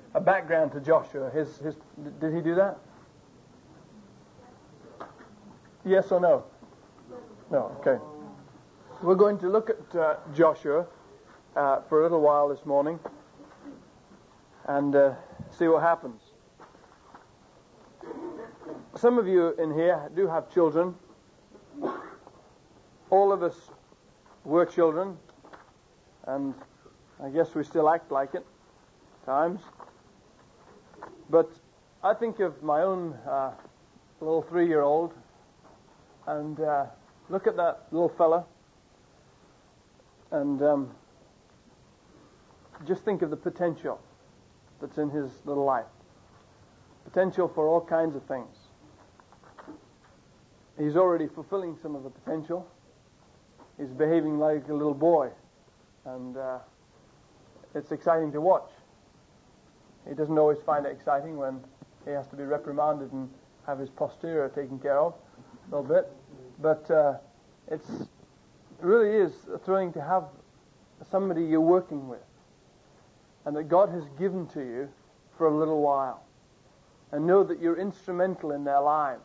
a background to Joshua. Did he do that? Yes or no? No, okay. We're going to look at Joshua for a little while this morning and see what happens. Some of you in here do have children. All of us were children, and I guess we still act like it at times. But I think of my own little 3-year-old, and look at that little fella, and just think of the potential that's in his little life. Potential for all kinds of things. He's already fulfilling some of the potential. He's behaving like a little boy, and it's exciting to watch. He doesn't always find it exciting when he has to be reprimanded and have his posterior taken care of a little bit, but it really is thrilling to have somebody you're working with and that God has given to you for a little while, and know that you're instrumental in their lives.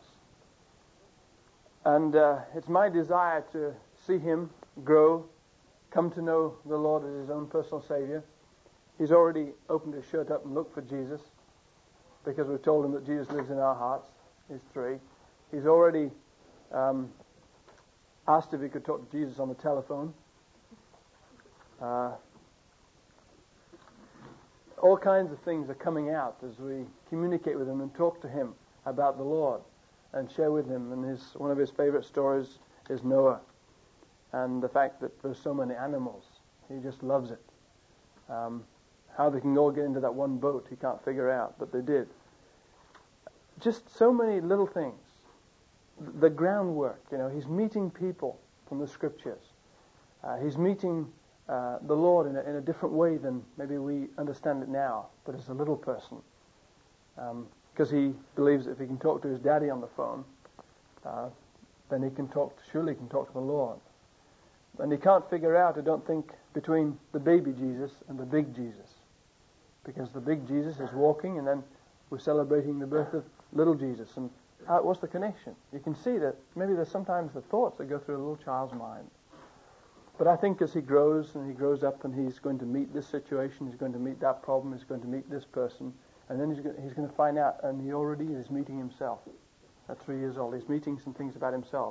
And it's my desire to see him grow, come to know the Lord as his own personal Savior. He's already opened his shirt up and looked for Jesus, because we've told him that Jesus lives in our hearts. He's 3. He's already asked if he could talk to Jesus on the telephone. All kinds of things are coming out as we communicate with him and talk to him about the Lord and share with him. And one of his favorite stories is Noah, and the fact that there's so many animals. He just loves it. How they can all get into that one boat, he can't figure out, but they did. Just so many little things. The groundwork, he's meeting people from the Scriptures. He's meeting the Lord in a different way than maybe we understand it now, but as a little person. Because he believes that if he can talk to his daddy on the phone, then he can surely can talk to the Lord. And he can't figure out, I don't think, between the baby Jesus and the big Jesus. Because the big Jesus is walking, and then we're celebrating the birth of little Jesus. And what's the connection? You can see that maybe there's sometimes the thoughts that go through a little child's mind. But I think as he grows and he grows up and he's going to meet this situation, he's going to meet that problem, he's going to meet this person, and then he's going to find out, and he already is meeting himself. At 3 years old, he's meeting some things about himself.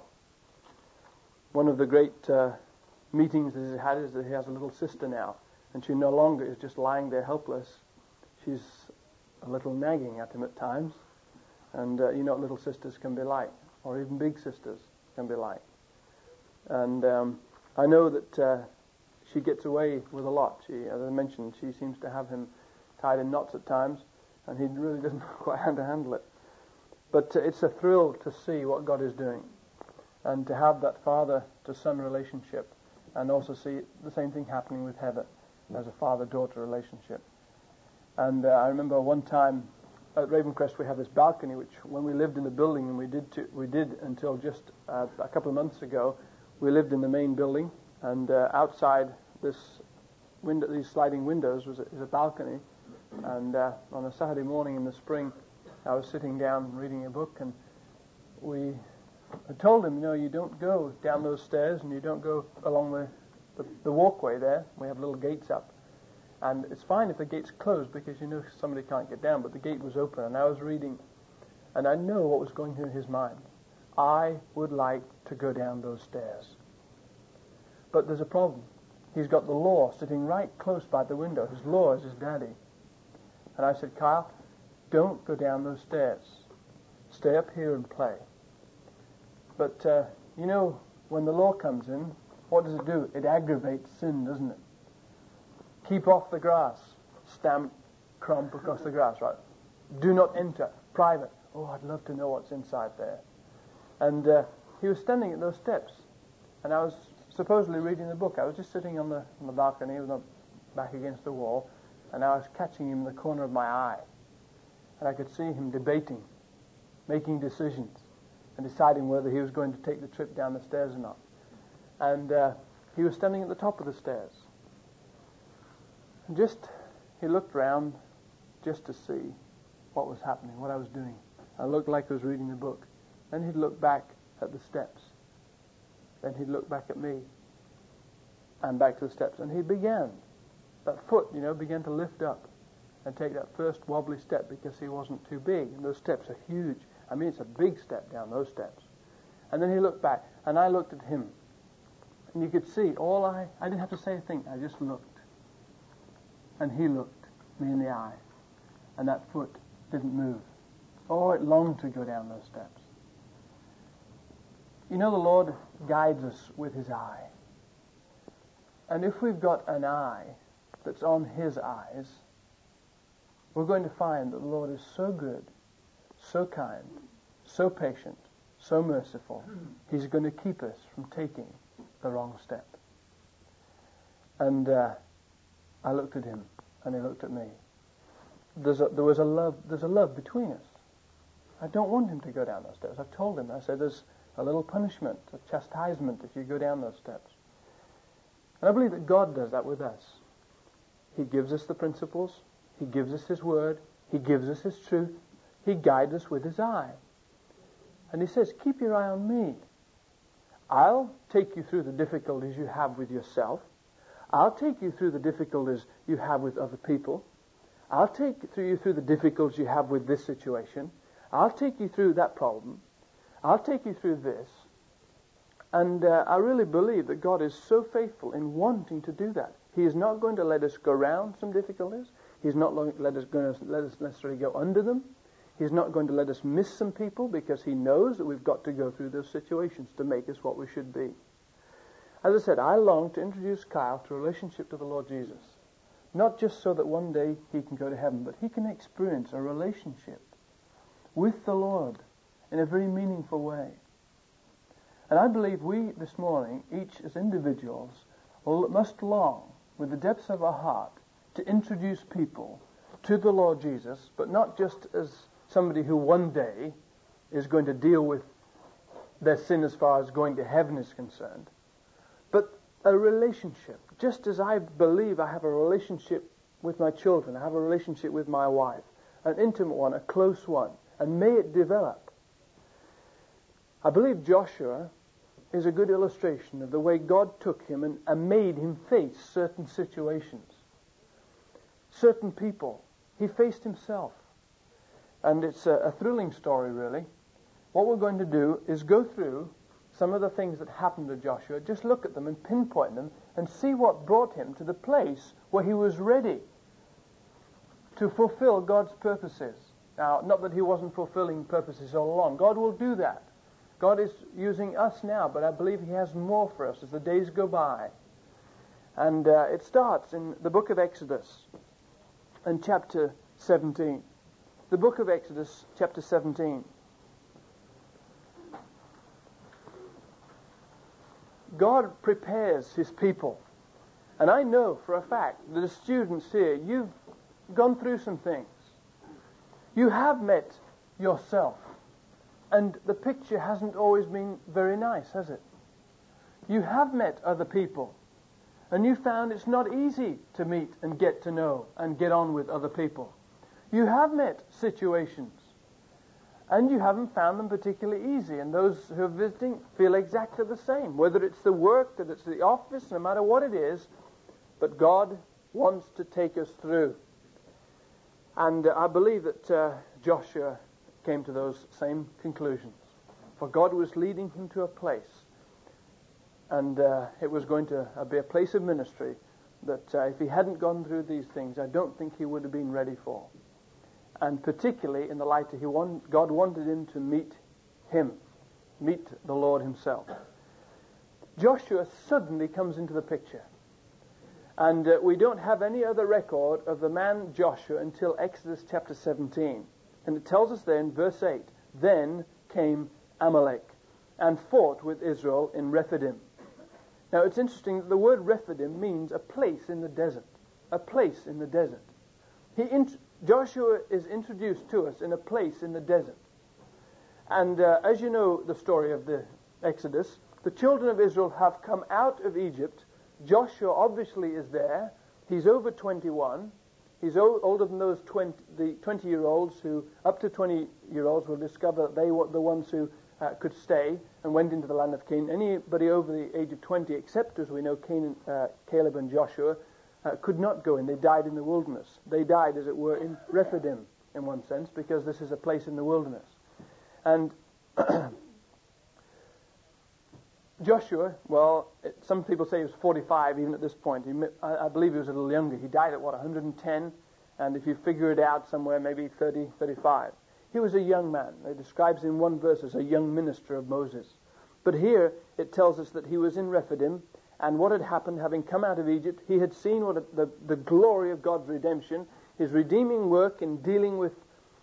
One of the great meetings that he's had is that he has a little sister now, and she no longer is just lying there helpless. She's a little nagging at him at times, and you know what little sisters can be like, or even big sisters can be like. And I know that she gets away with a lot. As I mentioned, she seems to have him tied in knots at times, and he really doesn't know quite how to handle it. But it's a thrill to see what God is doing, and to have that father-to-son relationship, and also see the same thing happening with Heather as a father-daughter relationship. And I remember one time at Ravencrest we have this balcony, which when we lived in the building, and we did until just a couple of months ago, we lived in the main building, and outside these sliding windows is a balcony. And on a Saturday morning in the spring, I was sitting down reading a book, and I told him, you don't go down those stairs, and you don't go along the walkway there. We have little gates up. And it's fine if the gate's closed, because somebody can't get down, but the gate was open, and I was reading, and I know what was going through his mind. I would like to go down those stairs. But there's a problem. He's got the law sitting right close by the window. His law is his daddy. And I said, Kyle, don't go down those stairs. Stay up here and play. But, when the law comes in, what does it do? It aggravates sin, doesn't it? Keep off the grass. Stamp, crump across the grass, right? Do not enter. Private. Oh, I'd love to know what's inside there. And he was standing at those steps. And I was supposedly reading the book. I was just sitting on the balcony with my back against the wall, and I was catching him in the corner of my eye. And I could see him debating, making decisions, and deciding whether he was going to take the trip down the stairs or not. And he was standing at the top of the stairs. And he looked round, just to see what was happening, what I was doing. I looked like I was reading the book. Then he'd look back at the steps. Then he'd look back at me and back to the steps. And he began, that foot, began to lift up and take that first wobbly step because he wasn't too big. And those steps are huge. I mean, it's a big step down those steps. And then he looked back, and I looked at him. And you could see, I didn't have to say a thing. I just looked. And he looked me in the eye. And that foot didn't move. Oh, it longed to go down those steps. The Lord guides us with his eye. And if we've got an eye that's on his eyes, we're going to find that the Lord is so good, so kind, so patient, so merciful. He's going to keep us from taking the wrong step. And I looked at him, and he looked at me. There's a love between us. I don't want him to go down those steps. I've told him. I said there's a little punishment, a chastisement if you go down those steps. And I believe that God does that with us. He gives us the principles. He gives us his word. He gives us his truth. He guides us with his eye. And he says, keep your eye on me. I'll take you through the difficulties you have with yourself. I'll take you through the difficulties you have with other people. I'll take you through the difficulties you have with this situation. I'll take you through that problem. I'll take you through this. And I really believe that God is so faithful in wanting to do that. He is not going to let us go around some difficulties. He's not going to let us necessarily go under them. He's not going to let us miss some people because he knows that we've got to go through those situations to make us what we should be. As I said, I long to introduce Kyle to a relationship to the Lord Jesus. Not just so that one day he can go to heaven, but he can experience a relationship with the Lord in a very meaningful way. And I believe we this morning, each as individuals, must long with the depths of our heart to introduce people to the Lord Jesus, but not just as somebody who one day is going to deal with their sin as far as going to heaven is concerned, but a relationship. Just as I believe I have a relationship with my children, I have a relationship with my wife, an intimate one, a close one, and may it develop. I believe Joshua is a good illustration of the way God took him and made him face certain situations, certain people. He faced himself. And it's a thrilling story, really. What we're going to do is go through some of the things that happened to Joshua, just look at them and pinpoint them and see what brought him to the place where he was ready to fulfill God's purposes. Now, not that he wasn't fulfilling purposes all along. God will do that. God is using us now, but I believe he has more for us as the days go by. And it starts in the book of Exodus in chapter 17. The book of Exodus, chapter 17. God prepares his people. And I know for a fact that the students here, you've gone through some things. You have met yourself. And the picture hasn't always been very nice, has it? You have met other people. And you found it's not easy to meet and get to know and get on with other people. You have met situations. And you haven't found them particularly easy. And those who are visiting feel exactly the same. Whether it's the work, that it's the office, no matter what it is. But God wants to take us through. And I believe that Joshua came to those same conclusions. For God was leading him to a place. And it was going to be a place of ministry that if he hadn't gone through these things, I don't think he would have been ready for. And particularly in the light that God wanted him to meet the Lord himself. Joshua suddenly comes into the picture. And we don't have any other record of the man Joshua until Exodus chapter 17. And it tells us there in verse 8, then came Amalek and fought with Israel in Rephidim. Now it's interesting that the word Rephidim means a place in the desert. A place in the desert. Joshua is introduced to us in a place in the desert. And as you know the story of the Exodus, the children of Israel have come out of Egypt. Joshua obviously is there. He's over 21. He's older than those 20-year-olds who, up to 20-year-olds, will discover that they were the ones who could stay and went into the land of Canaan. Anybody over the age of 20, except as we know Caleb and Joshua, could not go in. They died in the wilderness. They died, as it were, in Rephidim, in one sense, because this is a place in the wilderness. And Joshua, well, some people say he was 45 even at this point. I believe he was a little younger. He died at, 110? And if you figure it out somewhere, maybe 30, 35. He was a young man. It describes in one verse as a young minister of Moses. But here it tells us that he was in Rephidim, and what had happened, having come out of Egypt, he had seen the glory of God's redemption, his redeeming work in dealing with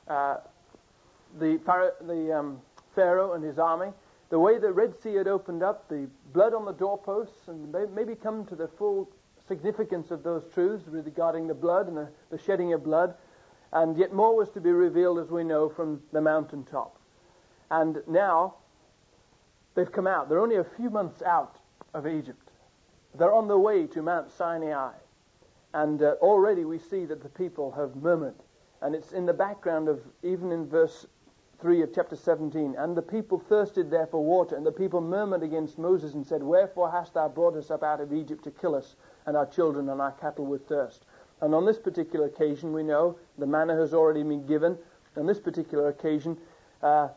the Pharaoh and his army, the way the Red Sea had opened up, the blood on the doorposts, and maybe come to the full significance of those truths regarding the blood and the shedding of blood. And yet more was to be revealed, as we know, from the mountaintop. And now they've come out. They're only a few months out of Egypt. They're on the way to Mount Sinai. And already we see that the people have murmured. And it's in the background of, even in verse 3 of chapter 17, and the people thirsted there for water, and the people murmured against Moses and said, "Wherefore hast thou brought us up out of Egypt to kill us, and our children and our cattle with thirst?" And on this particular occasion, we know the manna has already been given. On this particular occasion, God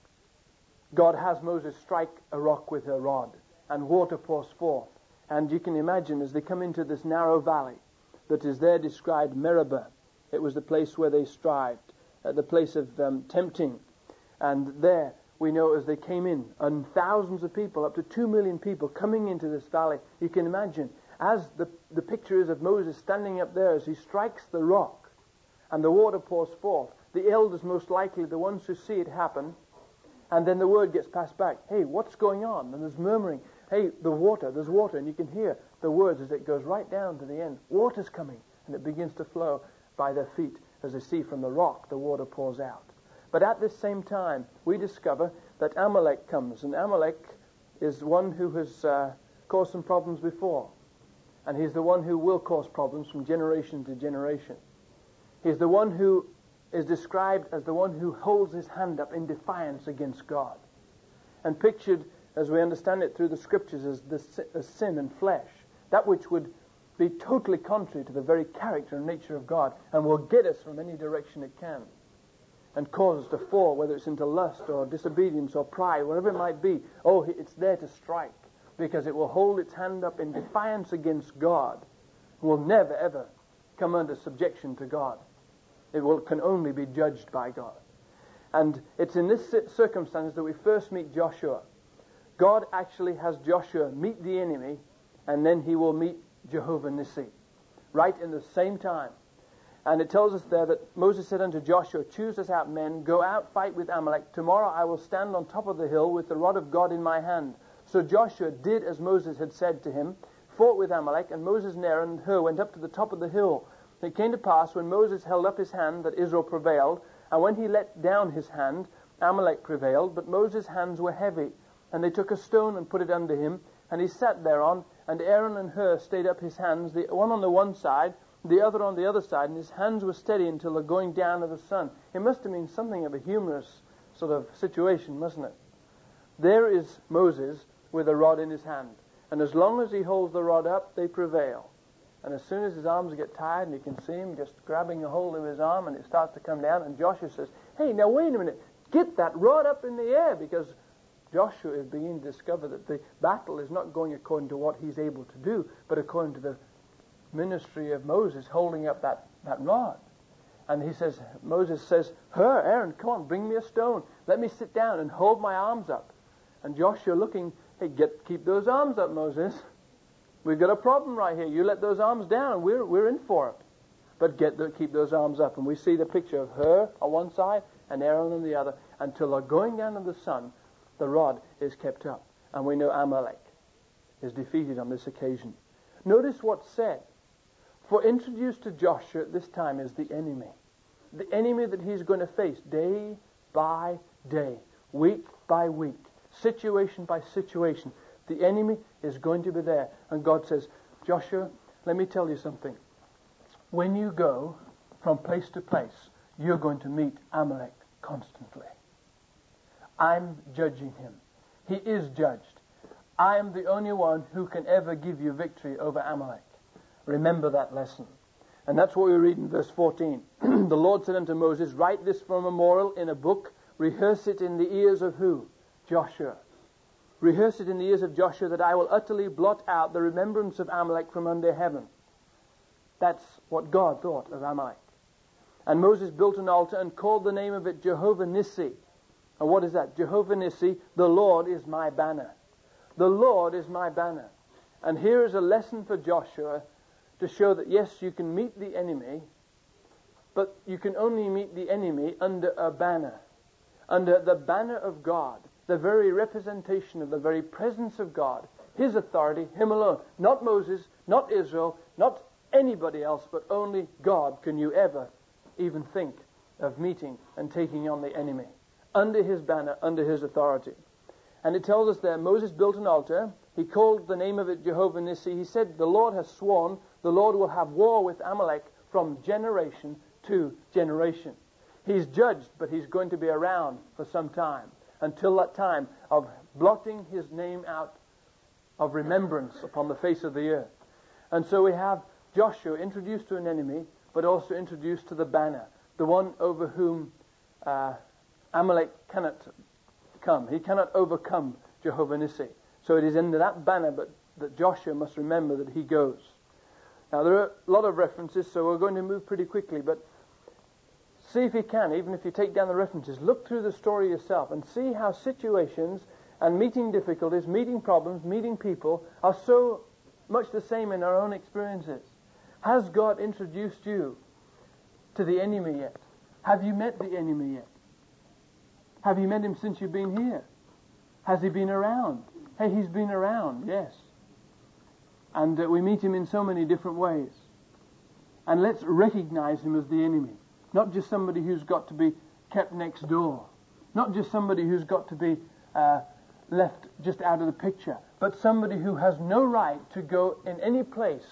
has Moses strike a rock with a rod, and water pours forth. And you can imagine, as they come into this narrow valley that is there described, Meribah, it was the place where they strived, the place of tempting. And there, we know as they came in, and thousands of people, up to 2 million people coming into this valley, you can imagine, as the picture is of Moses standing up there as he strikes the rock and the water pours forth, the elders most likely, the ones who see it happen, and then the word gets passed back, "Hey, what's going on?" And there's murmuring, "Hey, there's water," and you can hear the words as it goes right down to the end. Water's coming, and it begins to flow by their feet. As they see from the rock, the water pours out. But at this same time, we discover that Amalek comes, and Amalek is one who has caused some problems before. And he's the one who will cause problems from generation to generation. He's the one who is described as the one who holds his hand up in defiance against God. And pictured, as we understand it through the Scriptures, as sin and flesh. That which would be totally contrary to the very character and nature of God, and will get us from any direction it can, and cause us to fall, whether it's into lust or disobedience or pride, whatever it might be. Oh, it's there to strike, because it will hold its hand up in defiance against God, will never, ever come under subjection to God. It can only be judged by God. And it's in this circumstance that we first meet Joshua. God actually has Joshua meet the enemy, and then he will meet Jehovah Nissi, right in the same time. And it tells us there that Moses said unto Joshua, "Choose us out men, go out, fight with Amalek. Tomorrow I will stand on top of the hill with the rod of God in my hand." So Joshua did as Moses had said to him, fought with Amalek, and Moses and Aaron and Hur went up to the top of the hill. It came to pass, when Moses held up his hand, that Israel prevailed, and when he let down his hand, Amalek prevailed, but Moses' hands were heavy. And they took a stone and put it under him, and he sat thereon, and Aaron and Hur stayed up his hands, the one on the one side, the other on the other side, and his hands were steady until the going down of the sun. It must have been something of a humorous sort of situation, mustn't it? There is Moses with a rod in his hand, and as long as he holds the rod up, they prevail. And as soon as his arms get tired, and you can see him just grabbing a hold of his arm, and it starts to come down, and Joshua says, "Hey, now wait a minute, get that rod up in the air," because Joshua is beginning to discover that the battle is not going according to what he's able to do, but according to the ministry of Moses holding up that rod. And Moses says, "Hur, Aaron, come on, bring me a stone. Let me sit down and hold my arms up." And Joshua looking, "Hey, keep those arms up, Moses. We've got a problem right here. You let those arms down, we're in for it. But keep those arms up." And we see the picture of Hur on one side and Aaron on the other, until the going down of the sun, the rod is kept up. And we know Amalek is defeated on this occasion. Notice what's said. For introduced to Joshua at this time is the enemy. The enemy that he's going to face day by day, week by week, situation by situation. The enemy is going to be there. And God says, "Joshua, let me tell you something. When you go from place to place, you're going to meet Amalek constantly. I'm judging him. He is judged. I am the only one who can ever give you victory over Amalek. Remember that lesson. And that's what we read in verse 14. The Lord said unto Moses, write this for a memorial in a book. Rehearse it in the ears of who? Joshua. Rehearse it in the ears of Joshua, that I will utterly blot out the remembrance of Amalek from under heaven. That's what God thought of Amalek. And Moses built an altar and called the name of it Jehovah Nissi. And what is that? Jehovah Nissi, the Lord is my banner. The Lord is my banner. And here is a lesson for Joshua to show that yes, you can meet the enemy, but you can only meet the enemy under a banner. Under the banner of God, the very representation of the very presence of God, His authority, Him alone. Not Moses, not Israel, not anybody else, but only God can you ever even think of meeting and taking on the enemy. Under His banner, under His authority. And it tells us there, Moses built an altar. He called the name of it Jehovah Nissi. He said, the Lord has sworn, the Lord will have war with Amalek from generation to generation. He's judged, but He's going to be around for some time. Until that time of blotting His name out of remembrance upon the face of the earth. And so we have Joshua introduced to an enemy, but also introduced to the banner, the one over whom Amalek cannot come. He cannot overcome Jehovah Nissi. So it is under that banner that Joshua must remember that he goes. Now there are a lot of references, so we're going to move pretty quickly, but see if you can, even if you take down the references, look through the story yourself and see how situations and meeting difficulties, meeting problems, meeting people are so much the same in our own experiences. Has God introduced you to the enemy yet? Have you met the enemy yet? Have you met him since you've been here? Has he been around? Hey, he's been around, yes. And we meet him in so many different ways. And let's recognize him as the enemy. Not just somebody who's got to be kept next door. Not just somebody who's got to be left just out of the picture. But somebody who has no right to go in any place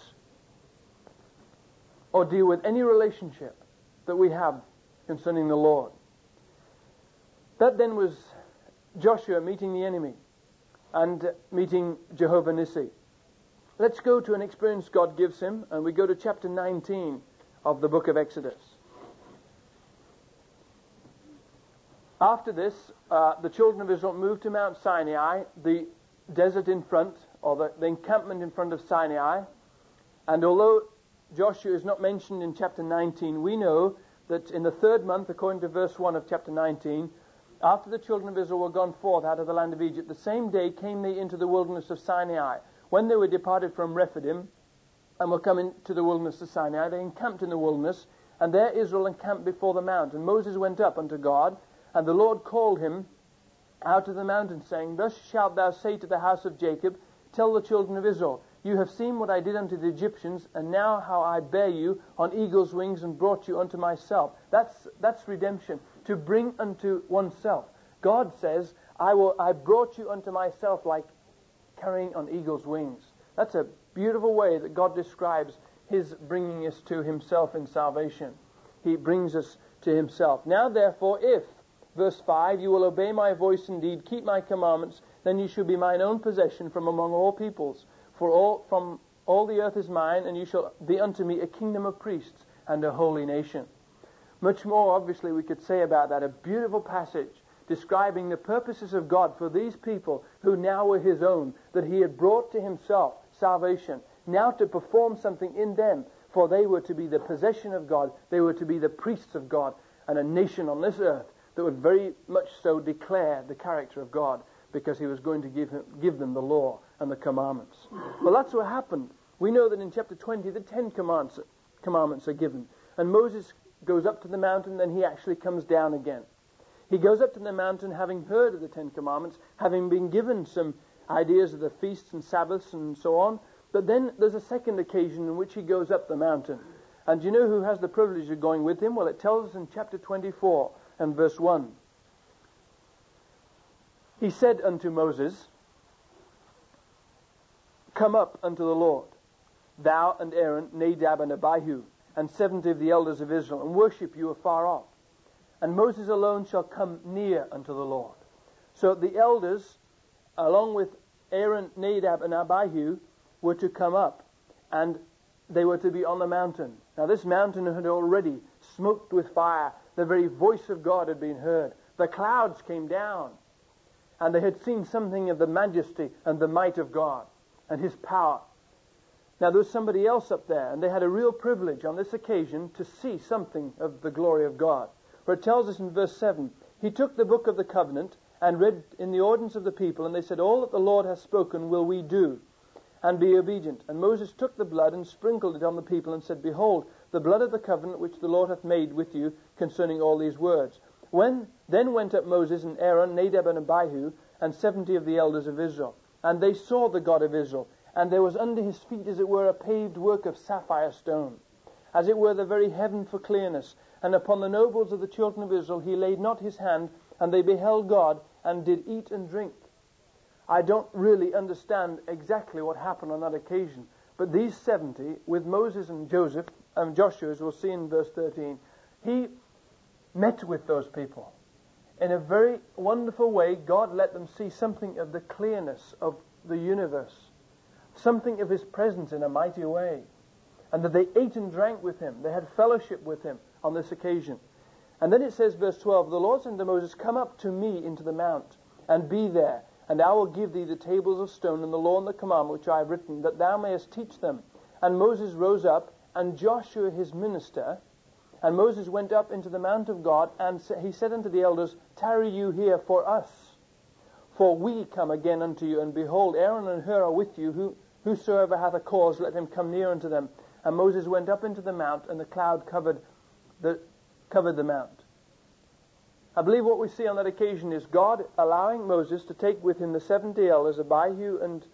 or deal with any relationship that we have concerning the Lord. That then was Joshua meeting the enemy and meeting Jehovah Nissi. Let's go to an experience God gives him, and we go to chapter 19 of the book of Exodus. After this, the children of Israel moved to Mount Sinai, the desert in front, or the encampment in front of Sinai. And although Joshua is not mentioned in chapter 19, we know that in the third month, according to verse 1 of chapter 19, after the children of Israel were gone forth out of the land of Egypt, the same day came they into the wilderness of Sinai. When they were departed from Rephidim and were coming to the wilderness of Sinai, they encamped in the wilderness, and there Israel encamped before the mount. And Moses went up unto God, and the Lord called him out of the mountain, saying, Thus shalt thou say to the house of Jacob, Tell the children of Israel, You have seen what I did unto the Egyptians, and now how I bear you on eagle's wings and brought you unto myself. That's redemption, to bring unto oneself. God says, I brought you unto myself like carrying on eagle's wings. That's a beautiful way that God describes His bringing us to Himself in salvation. He brings us to Himself. Now therefore, if, verse 5, you will obey my voice indeed, keep my commandments, then you shall be mine own possession from among all peoples. For from all the earth is mine, and you shall be unto me a kingdom of priests and a holy nation. Much more, obviously, we could say about that. A beautiful passage describing the purposes of God for these people who now were His own, that He had brought to Himself salvation, now to perform something in them, for they were to be the possession of God, they were to be the priests of God, and a nation on this earth that would very much so declare the character of God, because He was going to give them the law and the commandments. Well, that's what happened. We know that in chapter 20, the 10 commandments are given, and Moses goes up to the mountain, then he actually comes down again. He goes up to the mountain having heard of the 10 commandments, having been given some ideas of the feasts and Sabbaths and so on. But then there's a second occasion in which he goes up the mountain. And do you know who has the privilege of going with him? Well, it tells us in chapter 24 and verse 1. He said unto Moses, Come up unto the Lord, thou and Aaron, Nadab and Abihu, and 70 of the elders of Israel, and worship you afar off. And Moses alone shall come near unto the Lord. So the elders, along with Aaron, Nadab, and Abihu, were to come up, and they were to be on the mountain. Now this mountain had already smoked with fire. The very voice of God had been heard. The clouds came down, and they had seen something of the majesty and the might of God and His power. Now there was somebody else up there, and they had a real privilege on this occasion to see something of the glory of God. For it tells us in verse 7, He took the book of the covenant and read in the audience of the people, and they said, All that the Lord hath spoken will we do, and be obedient. And Moses took the blood and sprinkled it on the people, and said, Behold, the blood of the covenant which the Lord hath made with you concerning all these words. Then went up Moses and Aaron, Nadab and Abihu, and 70 of the elders of Israel. And they saw the God of Israel, and there was under his feet, as it were, a paved work of sapphire stone, as it were the very heaven for clearness. And upon the nobles of the children of Israel he laid not his hand, and they beheld God, and did eat and drink. I don't really understand exactly what happened on that occasion, but these 70, with Moses and Joshua, as we'll see in verse 13, he met with those people. In a very wonderful way, God let them see something of the clearness of the universe, something of His presence in a mighty way, and that they ate and drank with Him. They had fellowship with Him on this occasion. And then it says, verse 12, The Lord said unto Moses, Come up to me into the mount, and be there, and I will give thee the tables of stone and the law and the commandment which I have written, that thou mayest teach them. And Moses rose up, and Joshua his minister, and Moses went up into the mount of God, and he said unto the elders, Tarry you here for us, for we come again unto you, and behold, Aaron and Hur are with you, whosoever hath a cause, let him come near unto them. And Moses went up into the mount, and the cloud covered the mount. I believe what we see on that occasion is God allowing Moses to take with him the 70 elders, Abihu and,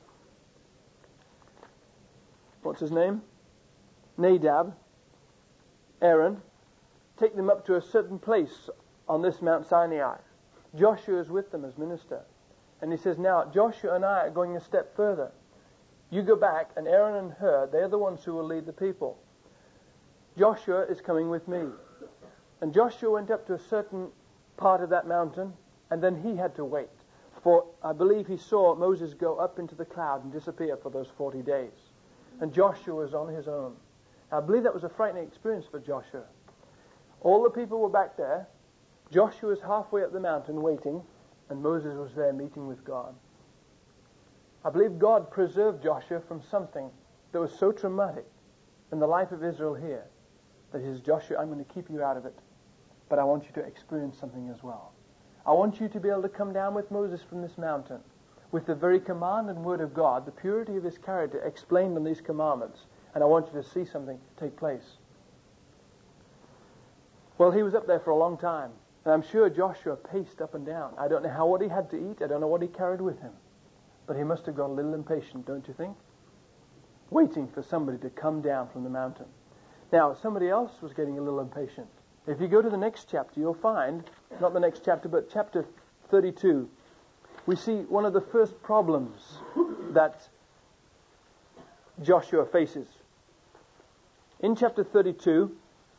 what's his name? Nadab, Aaron, take them up to a certain place on this Mount Sinai. Joshua is with them as minister. And he says, now Joshua and I are going a step further. You go back, and Aaron and Hur, they're the ones who will lead the people. Joshua is coming with me. And Joshua went up to a certain part of that mountain, and then he had to wait. For I believe he saw Moses go up into the cloud and disappear for those 40 days. And Joshua was on his own. I believe that was a frightening experience for Joshua. All the people were back there. Joshua was halfway up the mountain waiting, and Moses was there meeting with God. I believe God preserved Joshua from something that was so traumatic in the life of Israel here, that he says, Joshua, I'm going to keep you out of it, but I want you to experience something as well. I want you to be able to come down with Moses from this mountain with the very command and word of God, the purity of his character explained in these commandments, and I want you to see something take place. Well, he was up there for a long time, and I'm sure Joshua paced up and down. I don't know what he had to eat. I don't know what he carried with him. But he must have got a little impatient, don't you think? Waiting for somebody to come down from the mountain. Now, somebody else was getting a little impatient. If you go to the next chapter, you'll find, not the next chapter, but chapter 32, we see one of the first problems that Joshua faces. In chapter 32,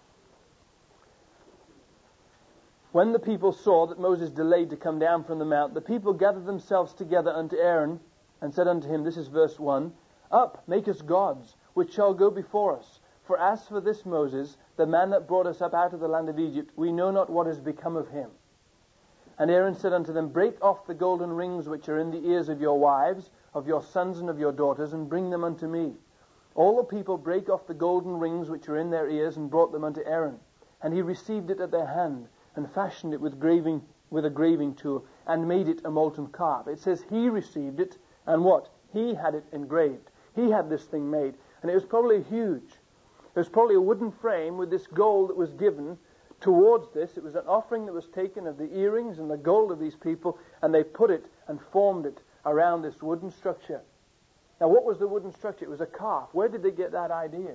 when the people saw that Moses delayed to come down from the mount, the people gathered themselves together unto Aaron, and said unto him, this is verse 1, Up, make us gods, which shall go before us. For as for this Moses, the man that brought us up out of the land of Egypt, we know not what is become of him. And Aaron said unto them, Break off the golden rings which are in the ears of your wives, of your sons and of your daughters, and bring them unto me. All the people brake off the golden rings which are in their ears, and brought them unto Aaron. And he received it at their hand, and fashioned it with a graving tool, and made it a molten calf. It says he received it, and what? He had it engraved. He had this thing made. And it was probably huge. It was probably a wooden frame with this gold that was given towards this. It was an offering that was taken of the earrings and the gold of these people, and they put it and formed it around this wooden structure. Now, what was the wooden structure? It was a calf. Where did they get that idea?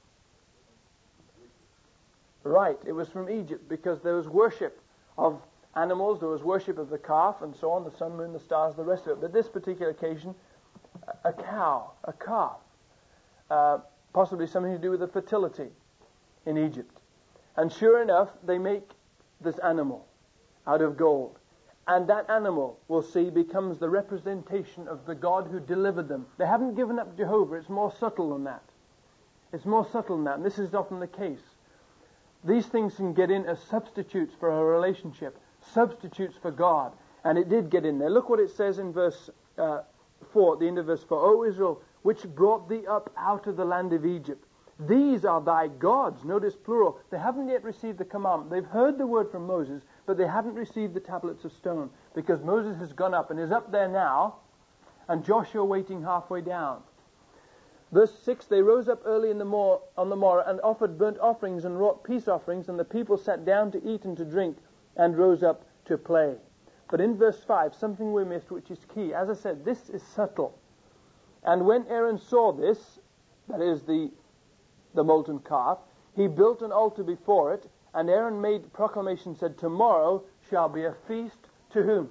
Right, it was from Egypt, because there was worship of animals, there was worship of the calf, and so on, the sun, moon, the stars, the rest of it. But this particular occasion, a calf, possibly something to do with the fertility. in Egypt. And sure enough, they make this animal out of gold. And that animal, we'll see, becomes the representation of the God who delivered them. They haven't given up Jehovah. It's more subtle than that. It's more subtle than that. And this is often the case. These things can get in as substitutes for a relationship, substitutes for God. And it did get in there. Look what it says in verse 4, at the end of verse 4. O Israel, which brought thee up out of the land of Egypt. These are thy gods. Notice plural. They haven't yet received the commandment. They've heard the word from Moses, but they haven't received the tablets of stone, because Moses has gone up and is up there now, and Joshua waiting halfway down. Verse 6, they rose up early on the morrow and offered burnt offerings and wrought peace offerings, and the people sat down to eat and to drink and rose up to play. But in verse 5, something we missed, which is key. As I said, this is subtle. And when Aaron saw this, that is the molten calf, he built an altar before it, and Aaron made proclamation, said, tomorrow shall be a feast to whom?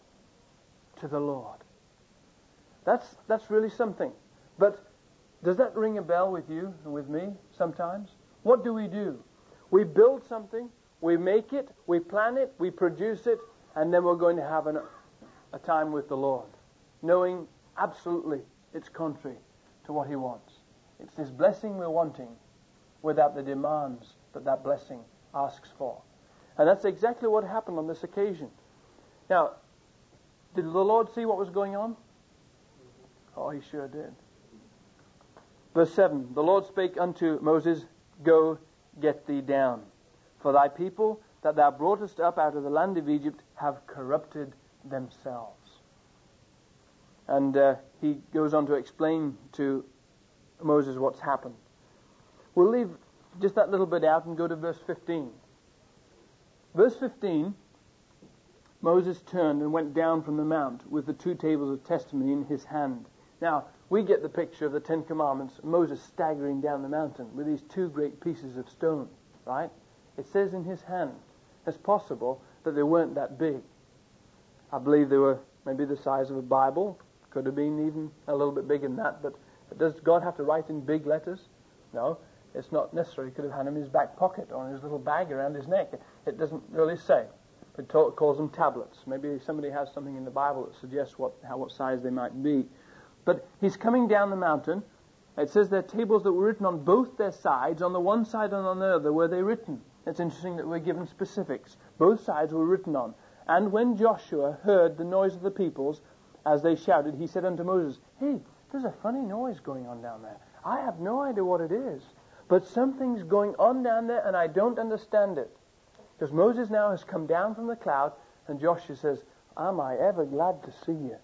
To the Lord. That's really something. But does that ring a bell with you and with me sometimes? What do? We build something, we make it, we plan it, we produce it, and then we're going to have a time with the Lord, knowing absolutely it's contrary to what He wants. It's His blessing we're wanting without the demands that blessing asks for. And that's exactly what happened on this occasion. Now, did the Lord see what was going on? Oh, He sure did. Verse 7, the Lord spake unto Moses, Go, get thee down, for thy people that thou broughtest up out of the land of Egypt have corrupted themselves. And he goes on to explain to Moses what's happened. We'll leave just that little bit out and go to verse 15. Verse 15, Moses turned and went down from the mount with the 2 tables of testimony in his hand. Now, we get the picture of the 10 Commandments, Moses staggering down the mountain with these 2 great pieces of stone, right? It says in his hand. It's possible that they weren't that big. I believe they were maybe the size of a Bible. Could have been even a little bit bigger than that. But does God have to write in big letters? No, it's not necessary. He could have had them in his back pocket or in his little bag around his neck. It doesn't really say. It calls them tablets. Maybe somebody has something in the Bible that suggests what size they might be. But he's coming down the mountain. It says there are tables that were written on both their sides. On the one side and on the other were they written. It's interesting that we're given specifics. Both sides were written on. And when Joshua heard the noise of the peoples as they shouted, he said unto Moses, Hey, there's a funny noise going on down there. I have no idea what it is, but something's going on down there and I don't understand it. Because Moses now has come down from the cloud, and Joshua says, Am I ever glad to see you?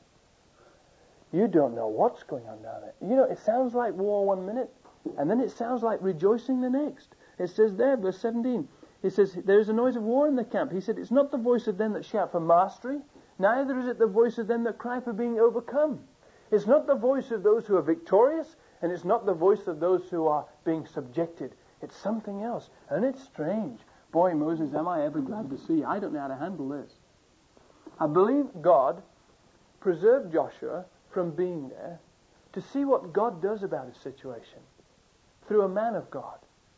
You don't know what's going on down there. You know, it sounds like war one minute, and then it sounds like rejoicing the next. It says there, verse 17, it says, There is a noise of war in the camp. He said, It's not the voice of them that shout for mastery, neither is it the voice of them that cry for being overcome. It's not the voice of those who are victorious, and it's not the voice of those who are being subjected. It's something else, and it's strange. Boy, Moses, am I ever glad to see you. I don't know how to handle this. I believe God preserved Joshua from being there to see what God does about his situation through a man of God.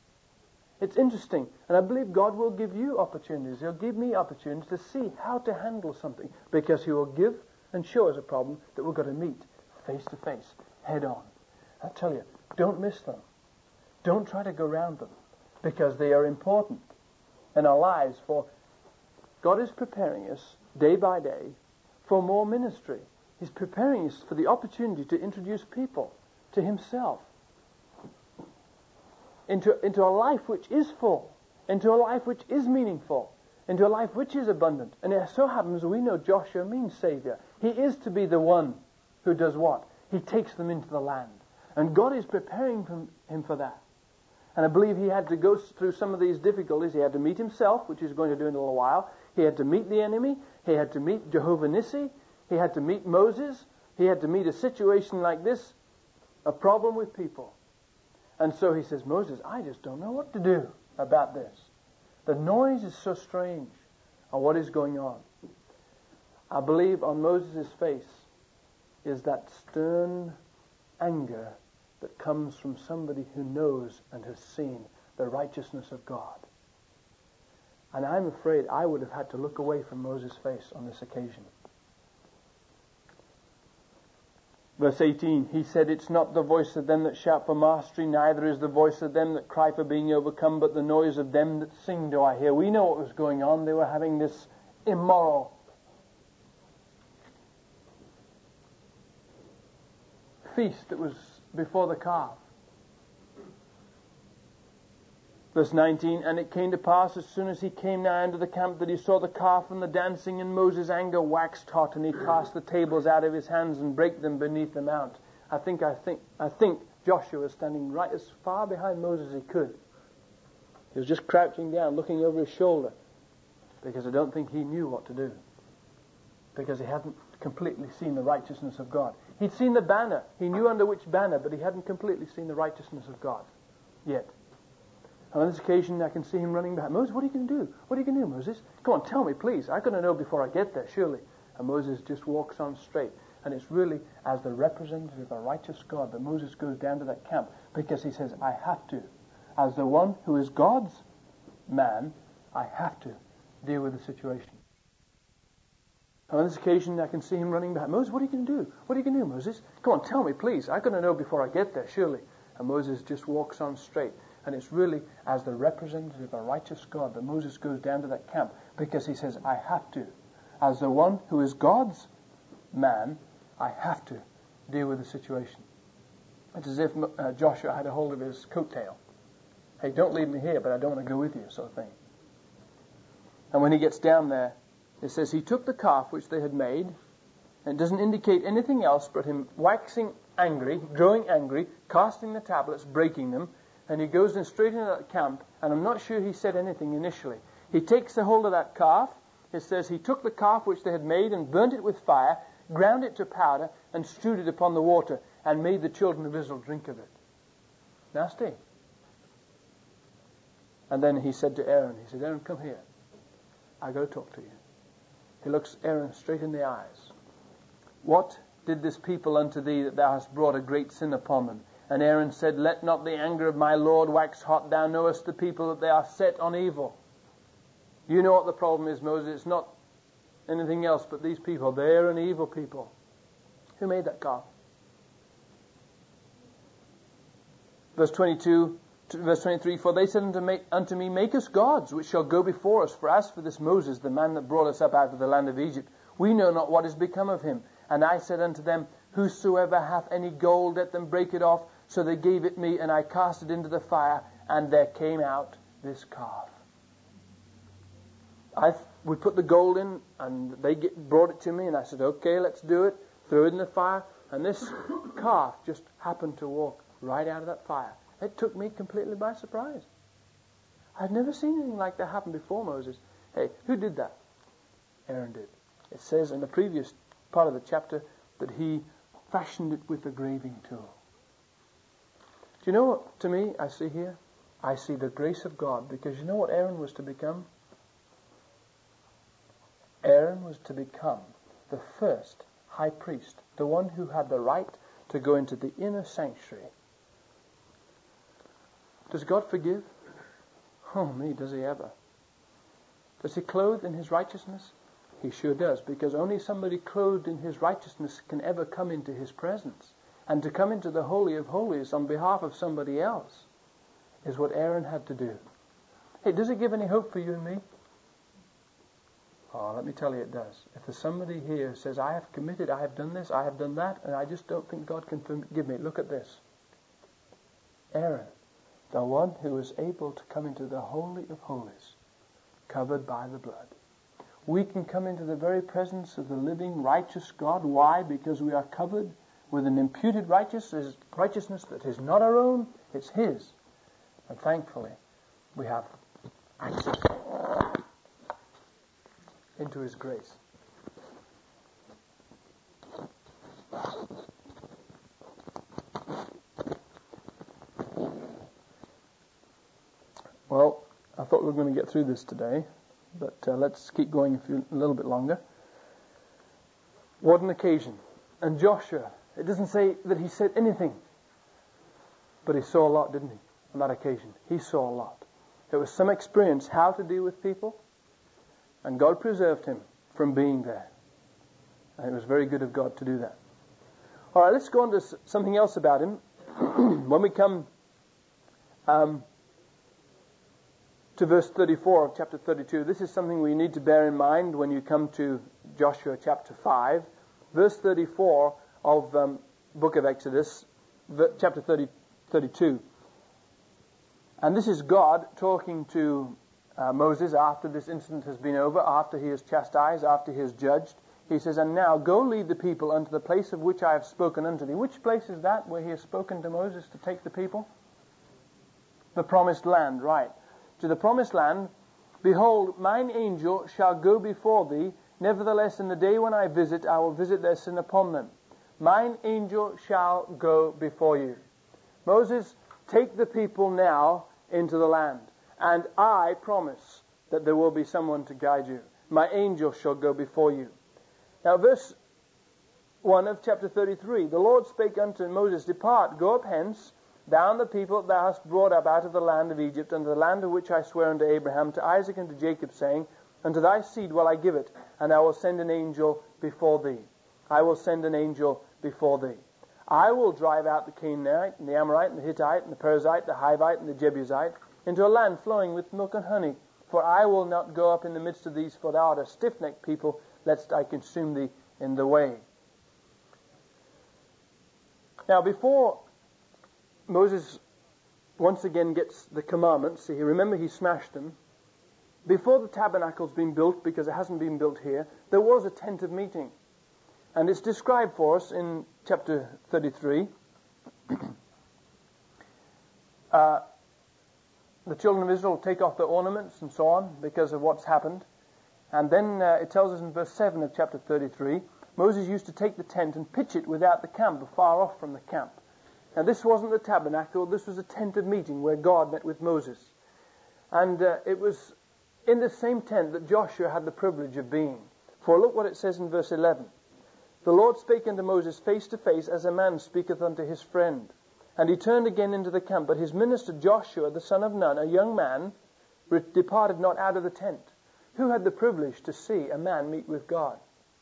It's interesting, and I believe God will give you opportunities. He'll give me opportunities to see how to handle something, because He will give and show us a problem that we've got to meet face to face, head on. I tell you, don't miss them. Don't try to go around them, because they are important in our lives. For God is preparing us day by day for more ministry. He's preparing us for the opportunity to introduce people to Himself. Into a life which is full, into a life which is meaningful, into a life which is abundant. And it so happens we know Joshua means Savior. He is to be the one who does what? He takes them into the land. And God is preparing him for that. And I believe he had to go through some of these difficulties. He had to meet himself, which he's going to do in a little while. He had to meet the enemy. He had to meet Jehovah Nissi. He had to meet Moses. He had to meet a situation like this, a problem with people. And so he says, Moses, I just don't know what to do about this. The noise is so strange on what is going on. I believe on Moses' face is that stern anger that comes from somebody who knows and has seen the righteousness of God. And I'm afraid I would have had to look away from Moses' face on this occasion. Verse 18, he said, "It's not the voice of them that shout for mastery, neither is the voice of them that cry for being overcome, but the noise of them that sing do I hear." We know what was going on. They were having this immoral feast that was before the calf. Verse 19, "And it came to pass as soon as he came nigh unto the camp that he saw the calf and the dancing, and Moses' anger waxed hot, and he cast the tables out of his hands and brake them beneath the mount." I think Joshua was standing right as far behind Moses as he could. He was just crouching down, looking over his shoulder, because I don't think he knew what to do, because he hadn't completely seen the righteousness of God. He'd seen the banner. He knew under which banner, but he hadn't completely seen the righteousness of God yet. And on this occasion, I can see him running back. "Moses, what are you going to do? What are you going to do, Moses? Come on, tell me, please. I'm going to know before I get there, surely." And Moses just walks on straight. And it's really as the representative of a righteous God that Moses goes down to that camp, because he says, "I have to. As the one who is God's man, I have to deal with the situation." And on this occasion, I can see him running back. "Moses, what are you going to do? What are you going to do, Moses? Come on, tell me, please. I'm going to know before I get there, surely." And Moses just walks on straight. And it's really as the representative of a righteous God that Moses goes down to that camp, because he says, "I have to. As the one who is God's man, I have to deal with the situation." It's as if Joshua had a hold of his coattail. "Hey, don't leave me here, but I don't want to go with you," sort of thing. And when he gets down there, it says he took the calf which they had made, and it doesn't indicate anything else but him waxing angry, growing angry, casting the tablets, breaking them, and he goes in straight into that camp, and I'm not sure he said anything initially. He takes the hold of that calf. It says he took the calf which they had made and burnt it with fire, ground it to powder, and strewed it upon the water, and made the children of Israel drink of it. Nasty. And then he said to Aaron, he said, "Aaron, come here. I've got to talk to you." He looks Aaron straight in the eyes. "What did this people unto thee, that thou hast brought a great sin upon them?" And Aaron said, "Let not the anger of my Lord wax hot. Thou knowest the people that they are set on evil." You know what the problem is, Moses. It's not anything else but these people. They're an evil people. Who made that calf? Verse 23, "For they said unto me, Make us gods, which shall go before us. For as for this Moses, the man that brought us up out of the land of Egypt, we know not what is become of him. And I said unto them, Whosoever hath any gold, let them break it off. So they gave it me, and I cast it into the fire, and there came out this calf." We put the gold in, and they brought it to me, and I said, "Okay, let's do it." Threw it in the fire, and this calf just happened to walk right out of that fire. It took me completely by surprise. I've never seen anything like that happen before, Moses. Hey, who did that? Aaron did. It says in the previous part of the chapter that he fashioned it with a graving tool. Do you know what, to me, I see here? I see the grace of God, because you know what Aaron was to become? Aaron was to become the first high priest, the one who had the right to go into the inner sanctuary. Does God forgive? Oh me, does he ever. Does he clothe in his righteousness? He sure does, because only somebody clothed in his righteousness can ever come into his presence. And to come into the Holy of Holies on behalf of somebody else is what Aaron had to do. Hey, does it give any hope for you and me? Oh, let me tell you it does. If there's somebody here who says, "I have committed, I have done this, I have done that, and I just don't think God can forgive me," look at this. Aaron, the one who was able to come into the Holy of Holies, covered by the blood. We can come into the very presence of the living, righteous God. Why? Because we are covered with an imputed righteousness that is not our own, it's His. And thankfully, we have access into His grace. Well, I thought we were going to get through this today, but let's keep going a little bit longer. What an occasion. And Joshua, it doesn't say that he said anything, but he saw a lot, didn't he? on that occasion. He saw a lot. There was some experience how to deal with people, and God preserved him from being there. And it was very good of God to do that. All right, let's go on to something else about him. When we come to verse 34 of chapter 32, this is something we need to bear in mind when you come to Joshua chapter 5. Verse 34 of book of Exodus, chapter 32. And this is God talking to Moses after this incident has been over, after he is chastised, after he is judged. He says, "And now go lead the people unto the place of which I have spoken unto thee." Which place is that where he has spoken to Moses to take the people? The promised land, right. To the promised land. "Behold, mine angel shall go before thee. Nevertheless, in the day when I visit, I will visit their sin upon them. Mine angel shall go before you." Moses, take the people now into the land. And I promise that there will be someone to guide you. My angel shall go before you. Now, verse 1 of chapter 33. "The Lord spake unto Moses, Depart, go up hence, thou and the people that thou hast brought up out of the land of Egypt, unto the land of which I swear unto Abraham, to Isaac, and to Jacob, saying, Unto thy seed will I give it, and I will send an angel before thee. I will send an angel before thee. I will drive out the Canaanite, and the Amorite, and the Hittite, and the Perizzite, the Hivite, and the Jebusite, into a land flowing with milk and honey. For I will not go up in the midst of these, for thou art a stiff-necked people, lest I consume thee in the way." Now, before Moses once again gets the commandments, see, remember he smashed them. Before the tabernacle's been built, because it hasn't been built here, there was a tent of meeting. And it's described for us in chapter 33. The children of Israel take off their ornaments and so on because of what's happened. And then it tells us in verse 7 of chapter 33, Moses used to take the tent and pitch it without the camp, far off from the camp. Now, this wasn't the tabernacle, this was a tent of meeting where God met with Moses. And it was in the same tent that Joshua had the privilege of being. For look what it says in verse 11. "The Lord spake unto Moses face to face, as a man speaketh unto his friend. And he turned again into the camp, but his minister Joshua, the son of Nun, a young man, departed not out of the tent." Who had the privilege to see a man meet with God?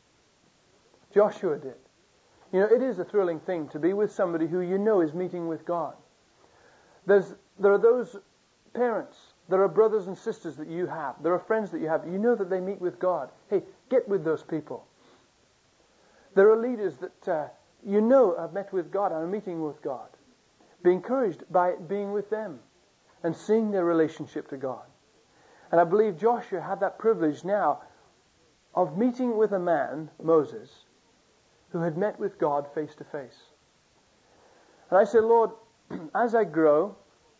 Joshua did. You know, it is a thrilling thing to be with somebody who you know is meeting with God. There are those parents, there are brothers and sisters that you have, there are friends that you have, you know that they meet with God. Hey, get with those people. There are leaders that you know have met with God and are meeting with God. Be encouraged by being with them and seeing their relationship to God. And I believe Joshua had that privilege now of meeting with a man, Moses, who had met with God face to face. And I said, "Lord, as I grow,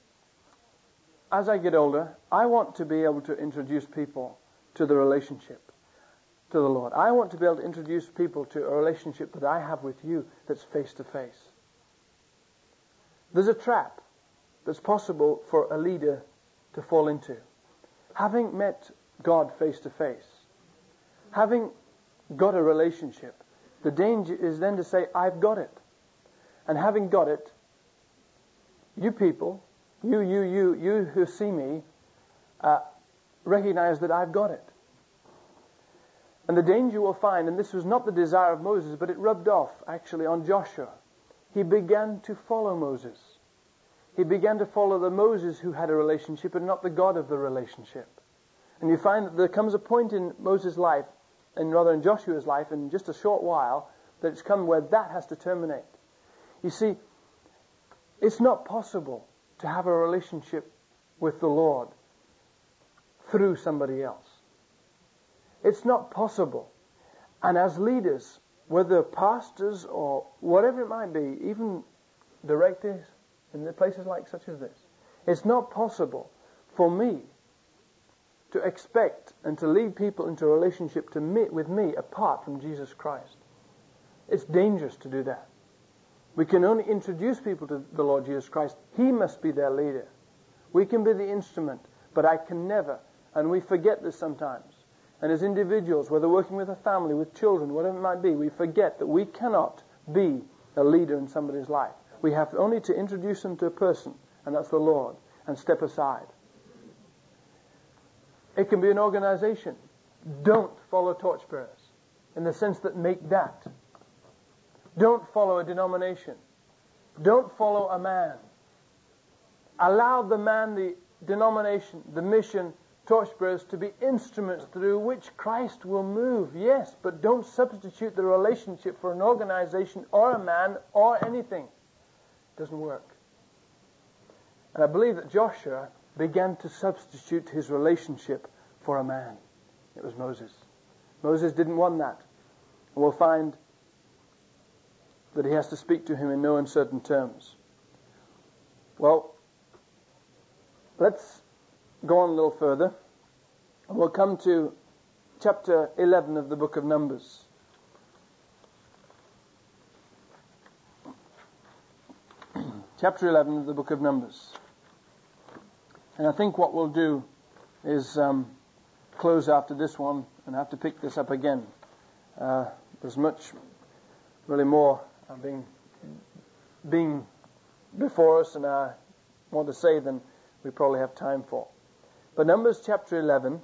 as I get older, I want to be able to introduce people to the relationship to the Lord. I want to be able to introduce people to a relationship that I have with you that's face to face." There's a trap that's possible for a leader to fall into. Having met God face to face, having got a relationship, the danger is then to say, "I've got it." And having got it, you people, you who see me, recognize that I've got it. And the danger we'll find, and this was not the desire of Moses, but it rubbed off actually on Joshua. He began to follow Moses. He began to follow the Moses who had a relationship and not the God of the relationship. And you find that there comes a point in Moses' life, and rather in Joshua's life, in just a short while, that it's come where that has to terminate. You see, it's not possible to have a relationship with the Lord through somebody else. It's not possible. And as leaders, whether pastors or whatever it might be, even directors in the places like such as this, it's not possible for me to expect and to lead people into a relationship to meet with me apart from Jesus Christ. It's dangerous to do that. We can only introduce people to the Lord Jesus Christ. He must be their leader. We can be the instrument, but I can never, and we forget this sometimes. And as individuals, whether working with a family, with children, whatever it might be, we forget that we cannot be a leader in somebody's life. We have only to introduce them to a person and that's the Lord, and step aside. It can be an organization. Don't follow torchbearers, in the sense that make that. Don't follow a denomination. Don't follow a man. Allow the man, the denomination, the mission, torchbearers to be instruments through which Christ will move, yes, but don't substitute the relationship for an organization or a man or anything. It doesn't work. And I believe that Joshua began to substitute his relationship for a man. It was Moses. Moses didn't want that. And we'll find that he has to speak to him in no uncertain terms. Well, let's go on a little further, and we'll come to chapter 11 of the book of Numbers. Chapter 11 of the book of Numbers. And I think what we'll do is close after this one and have to pick this up again. There's much, really more being before us, and I want to say than we probably have time for. But Numbers chapter 11,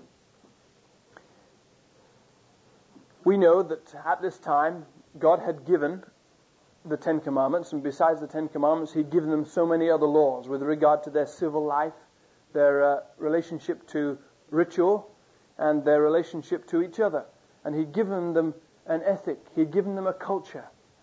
we know that at this time God had given the Ten Commandments, and besides the Ten Commandments, He'd given them so many other laws with regard to their civil life, their relationship to ritual, and their relationship to each other. And He'd given them an ethic. He'd given them a culture.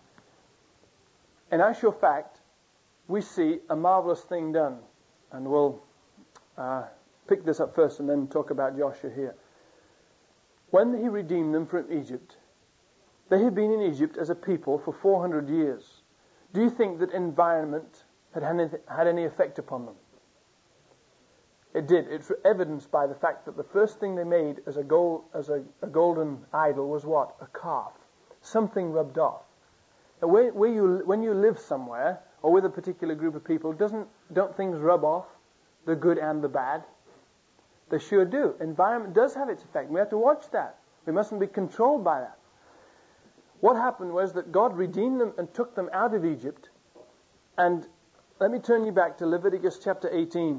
In actual fact, we see a marvelous thing done. And we'll pick this up first and then talk about Joshua here. When He redeemed them from Egypt, they had been in Egypt as a people for 400 years. Do you think that environment had any effect upon them? It did. It's evidenced by the fact that the first thing they made as a golden idol was what? A calf. Something rubbed off. Now, when you live somewhere or with a particular group of people, don't things rub off, the good and the bad? They sure do. Environment does have its effect. We have to watch that. We mustn't be controlled by that. What happened was that God redeemed them and took them out of Egypt. And let me turn you back to Leviticus chapter 18.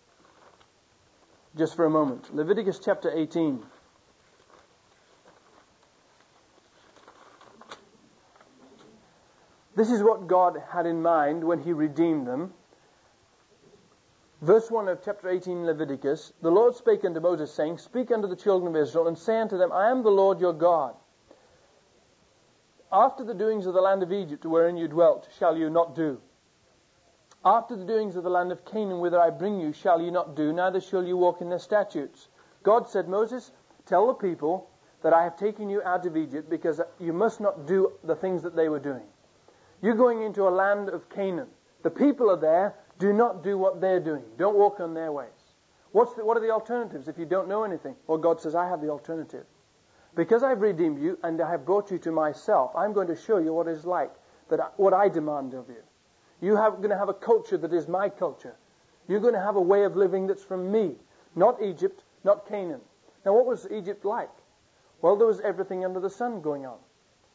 Just for a moment. Leviticus chapter 18. This is what God had in mind when He redeemed them. Verse 1 of chapter 18 Leviticus, the Lord spake unto Moses, saying, Speak unto the children of Israel, and say unto them, I am the Lord your God. After the doings of the land of Egypt wherein you dwelt, shall you not do. After the doings of the land of Canaan whither I bring you, shall you not do, neither shall you walk in their statutes. God said, Moses, tell the people that I have taken you out of Egypt, because you must not do the things that they were doing. You're going into a land of Canaan. The people are there. Do not do what they're doing. Don't walk on their ways. What are the alternatives if you don't know anything? Well, God says, I have the alternative. Because I've redeemed you and I have brought you to myself, I'm going to show you what it's like, what I demand of you. You're going to have a culture that is my culture. You're going to have a way of living that's from me. Not Egypt, not Canaan. Now, what was Egypt like? Well, there was everything under the sun going on.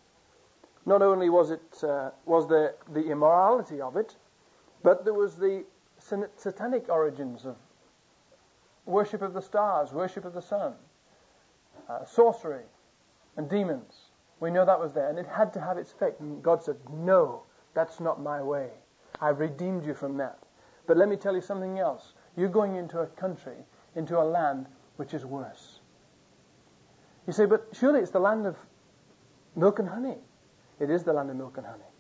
Not only was there the immorality of it, but there was the satanic origins of worship of the stars, worship of the sun, sorcery, and demons. We know that was there, and it had to have its effect. And God said, no, that's not my way. I've redeemed you from that. But let me tell you something else. You're going into a country, into a land which is worse. You say, but surely it's the land of milk and honey. It is the land of milk and honey.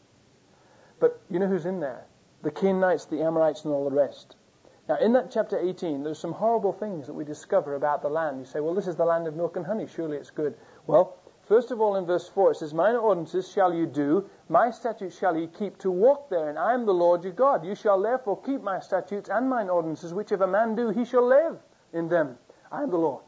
But you know who's in there? The Canaanites, the Amorites, and all the rest. Now, in that chapter 18, there's some horrible things that we discover about the land. You say, well, this is the land of milk and honey. Surely it's good. Well, first of all, in verse 4, it says, Mine ordinances shall you do, my statutes shall ye keep, to walk therein. I am the Lord your God. You shall therefore keep my statutes and mine ordinances, which if a man do, he shall live in them. I am the Lord.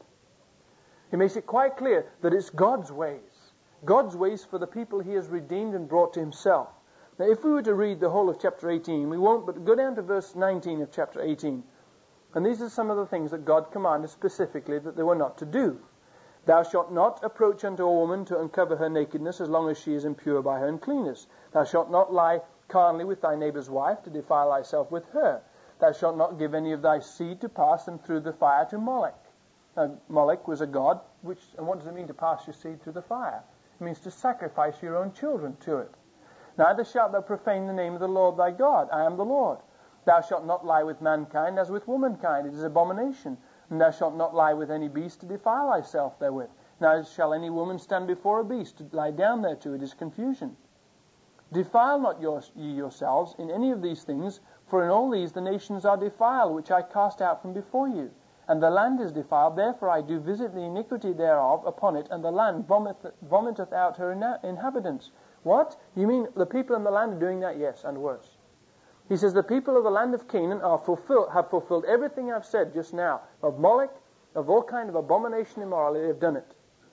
He makes it quite clear that it's God's ways. God's ways for the people He has redeemed and brought to Himself. Now, if we were to read the whole of chapter 18, we won't, but go down to verse 19 of chapter 18. And these are some of the things that God commanded specifically that they were not to do. Thou shalt not approach unto a woman to uncover her nakedness, as long as she is impure by her uncleanness. Thou shalt not lie carnally with thy neighbour's wife, to defile thyself with her. Thou shalt not give any of thy seed to pass them through the fire to Molech. Now, Molech was a god, and what does it mean to pass your seed through the fire? It means to sacrifice your own children to it. Neither shalt thou profane the name of the Lord thy God. I am the Lord. Thou shalt not lie with mankind as with womankind. It is abomination. And thou shalt not lie with any beast to defile thyself therewith. Neither shall any woman stand before a beast to lie down thereto. It is confusion. Defile not ye yourselves in any of these things, for in all these the nations are defiled, which I cast out from before you. And the land is defiled, therefore I do visit the iniquity thereof upon it, and the land vomiteth out her inhabitants. What? You mean the people in the land are doing that? Yes, and worse. He says the people of the land of Canaan have fulfilled everything I've said just now. Of Molech, of all kind of abomination and immorality, they've done it.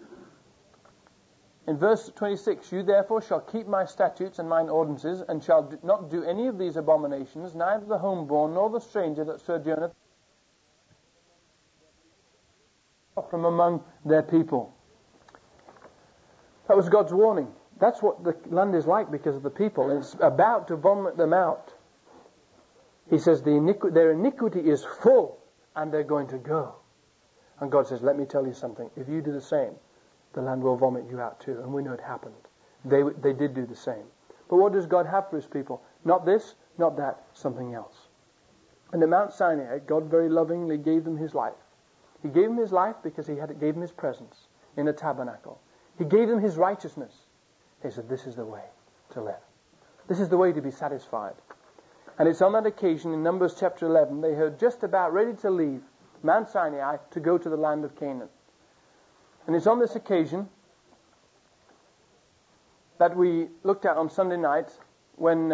In verse 26, you therefore shall keep my statutes and mine ordinances, and shall not do any of these abominations, neither the homeborn nor the stranger that sojourneth from among their people. That was God's warning. That's what the land is like because of the people. It's about to vomit them out. He says their iniquity is full, and they're going to go. And God says, let me tell you something. If you do the same, the land will vomit you out too. And we know it happened. They did do the same. But what does God have for His people? Not this, not that, something else. And at Mount Sinai, God very lovingly gave them His life. He gave them His life because He gave them His presence in a tabernacle. He gave them His righteousness. He said, this is the way to live. This is the way to be satisfied. And it's on that occasion in Numbers chapter 11, they were just about ready to leave Mount Sinai to go to the land of Canaan. And it's on this occasion that we looked at on Sunday night when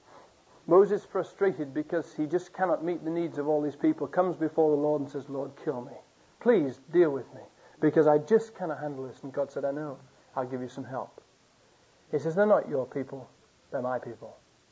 Moses, frustrated because he just cannot meet the needs of all these people, comes before the Lord and says, Lord, kill me. Please deal with me because I just cannot handle this. And God said, I know. I'll give you some help. He says, they're not your people. They're my people.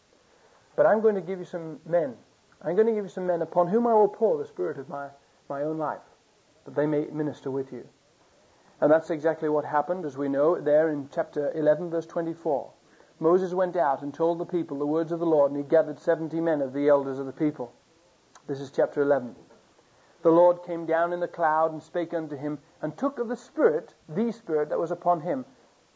But I'm going to give you some men. I'm going to give you some men upon whom I will pour the Spirit of my own life, that they may minister with you. And that's exactly what happened, as we know, there in chapter 11, verse 24. Moses went out and told the people the words of the Lord, and he gathered 70 men of the elders of the people. This is chapter 11. The Lord came down in the cloud and spake unto him, and took of the Spirit that was upon him,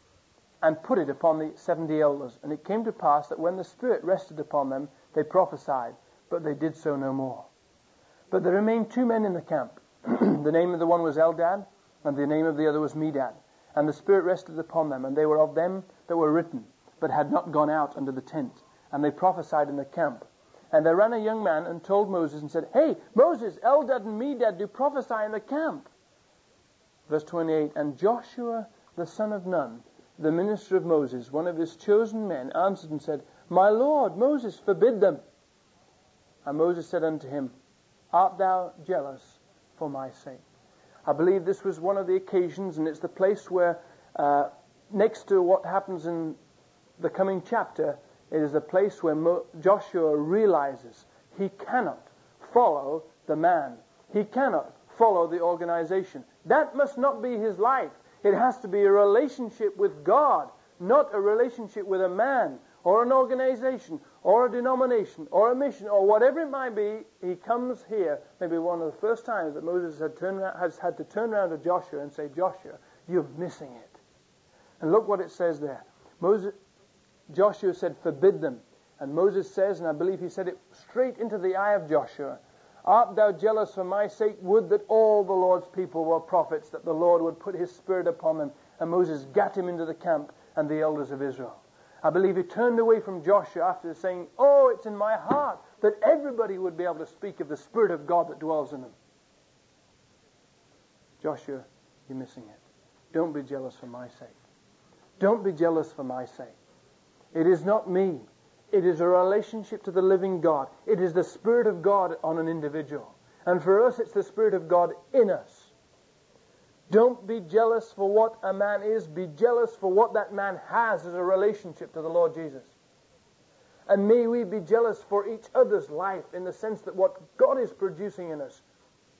and put it upon the 70 elders. And it came to pass that when the Spirit rested upon them, they prophesied, but they did so no more. But there remained 2 men in the camp. The name of the one was Eldad, and the name of the other was Medad. And the Spirit rested upon them, and they were of them that were written, but had not gone out under the tent. And they prophesied in the camp. And there ran a young man and told Moses and said, Hey, Moses, Eldad and Medad do prophesy in the camp. Verse 28, and Joshua the son of Nun, the minister of Moses, one of his chosen men, answered and said, My Lord, Moses, forbid them. And Moses said unto him, Art thou jealous for my sake? I believe this was one of the occasions, and it's the place where, next to what happens in the coming chapter, it is the place where Joshua realizes he cannot follow the man. He cannot follow the organization. That must not be his life. It has to be a relationship with God, not a relationship with a man or an organization or a denomination or a mission or whatever it might be. He comes here, maybe one of the first times that Moses has had to turn around to Joshua and say, Joshua, you're missing it. And look what it says there. Joshua said, forbid them. And Moses says, and I believe he said it straight into the eye of Joshua, Art thou jealous for my sake? Would that all the Lord's people were prophets, that the Lord would put His Spirit upon them. And Moses gat him into the camp and the elders of Israel. I believe he turned away from Joshua after saying, Oh, it's in my heart that everybody would be able to speak of the Spirit of God that dwells in them. Joshua, you're missing it. Don't be jealous for my sake. Don't be jealous for my sake. It is not me. It is a relationship to the living God. It is the Spirit of God on an individual. And for us, it's the Spirit of God in us. Don't be jealous for what a man is. Be jealous for what that man has as a relationship to the Lord Jesus. And may we be jealous for each other's life in the sense that what God is producing in us.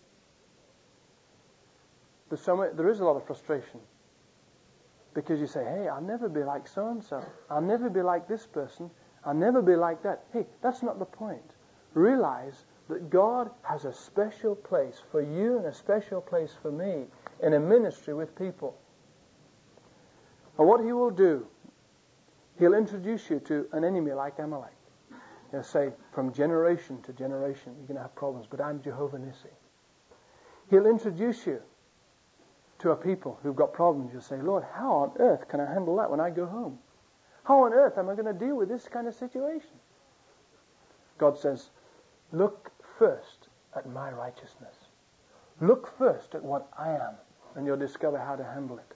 There is a lot of frustration. Because you say, hey, I'll never be like so-and-so. I'll never be like this person. I'll never be like that. Hey, that's not the point. Realize that God has a special place for you and a special place for me in a ministry with people. And what He will do, He'll introduce you to an enemy like Amalek. He'll say, from generation to generation, you're going to have problems, but I'm Jehovah Nissi. He'll introduce you to a people who've got problems. You'll say, Lord, how on earth can I handle that when I go home? How on earth am I going to deal with this kind of situation? God says, look first at my righteousness. Look first at what I am, and you'll discover how to handle it.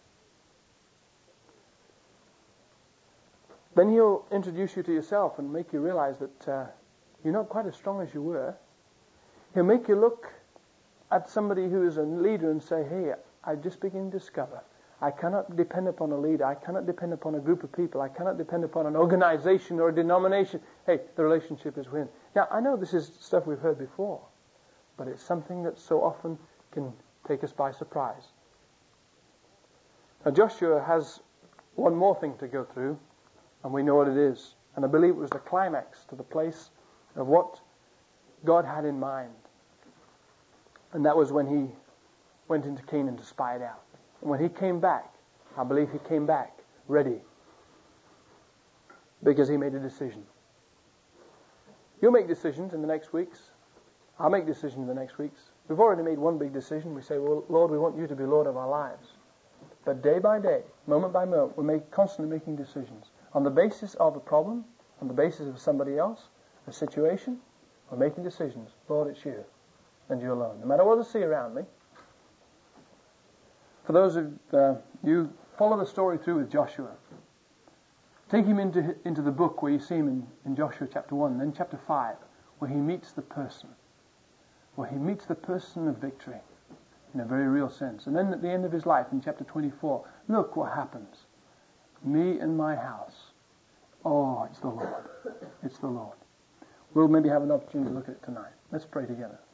Then He'll introduce you to yourself and make you realize that you're not quite as strong as you were. He'll make you look at somebody who is a leader and say, hey, I just begin to discover I cannot depend upon a leader. I cannot depend upon a group of people. I cannot depend upon an organization or a denomination. Hey, the relationship is with Him. Now, I know this is stuff we've heard before, but it's something that so often can take us by surprise. Now, Joshua has one more thing to go through, and we know what it is. And I believe it was the climax to the place of what God had in mind. And that was when He went into Canaan to spy it out. And when He came back, I believe He came back ready, because He made a decision. You'll make decisions in the next weeks. I'll make decisions in the next weeks. We've already made one big decision. We say, well, Lord, we want You to be Lord of our lives. But day by day, moment by moment, we're constantly making decisions. On the basis of a problem, on the basis of somebody else, a situation, we're making decisions. Lord, it's You and You alone. No matter what I see around me. For those of you, follow the story through with Joshua. Take him into the book where you see him in Joshua chapter 1, then chapter 5, where he meets the person. Where he meets the person of victory in a very real sense. And then at the end of his life, in chapter 24, look what happens. Me and my house. Oh, it's the Lord. It's the Lord. We'll maybe have an opportunity to look at it tonight. Let's pray together.